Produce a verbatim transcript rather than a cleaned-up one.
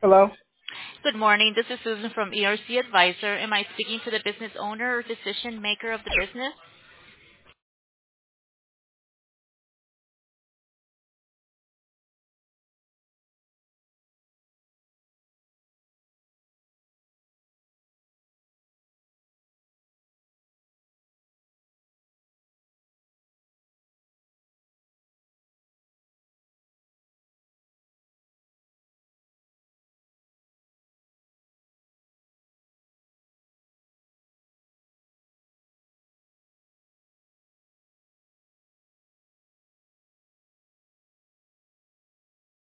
Hello? Good morning. This is Susan from E R C Advisor. Am I speaking to the business owner or decision maker of the business?